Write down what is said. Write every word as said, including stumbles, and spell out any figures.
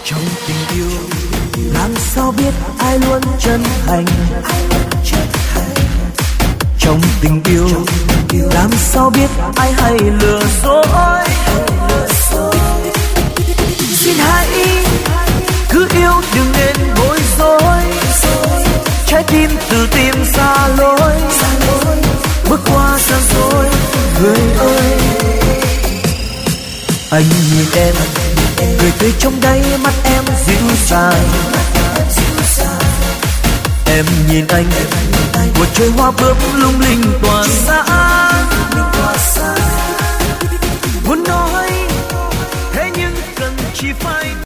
Trong tình yêu làm sao biết ai luôn chân thành, trong tình yêu làm sao biết ai hay lừa dối. Xin hãy cứ yêu đừng nên bối rối, trái tim từ tim xa lối, bước qua gian dối. Người ơi, anh nhìn em, cười tươi trong đáy mắt em dịu dàng. Em nhìn anh, của trời hoa bướm lung linh tỏa sáng. Muốn nói thế nhưng cần chỉ phải